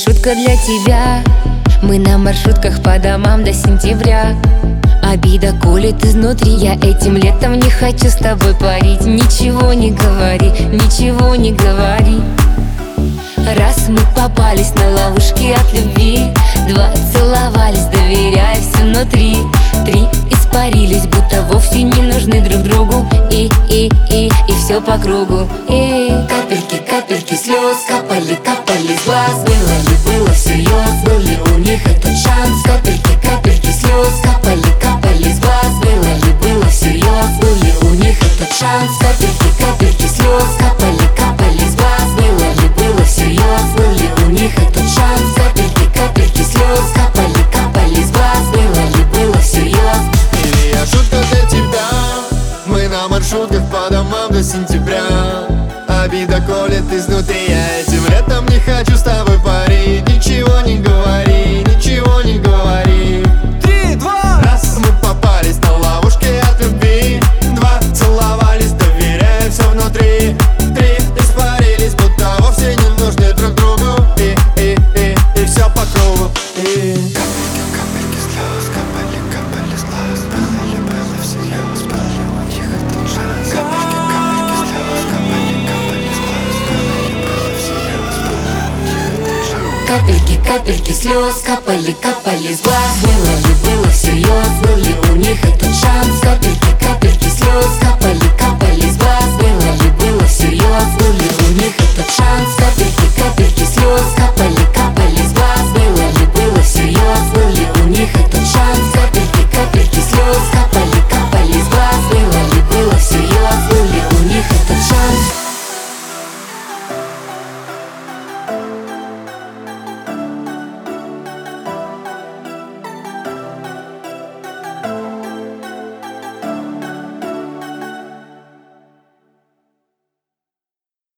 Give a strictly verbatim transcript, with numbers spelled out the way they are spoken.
шутка для тебя. Мы на маршрутках по домам до сентября. Обида колет изнутри, я этим летом не хочу с тобой парить. Ничего не говори, ничего не говори. Раз мы попались на ловушки от любви, два целовались, доверяя все внутри, три испарились, будто вовсе не нужны друг другу. И, и, и, и все по кругу. И капельки, капельки слез капали, капали с глаз. Было ли, было всерьез, был ли у них этот шанс? Капельки, капельки слез капали, капали с глаз. Было ли, было всерьез, был ли у них этот шанс? Капельки, капельки слез капали, капали с глаз. Было ли, было всерьез, был ли у них этот шанс? Капельки, капельки слез капали, капали с глаз. Было ли, было всерьез? Или я шутка для тебя? Мы на маршрутках по домам до сентября. Обида колет изнутри, я этим летом не хочу с тобой парить. Ничего не говори, ничего не говори. Три, два, раз. Мы попались на ловушки от любви, два целовались, доверяя все внутри, три испарились, будто вовсе не нужны друг другу. И, и, и, и все по кругу. И капельки, капельки слез капали, капали с глаз. Было ли, было всерьез, был ли у них этот шанс? Капельки, капельки слез капали, капали с глаз. Было ли, было всерьез, был ли у них этот шанс? Капельки, капельки слез капали, капали с глаз. Было ли, было всерьез, был ли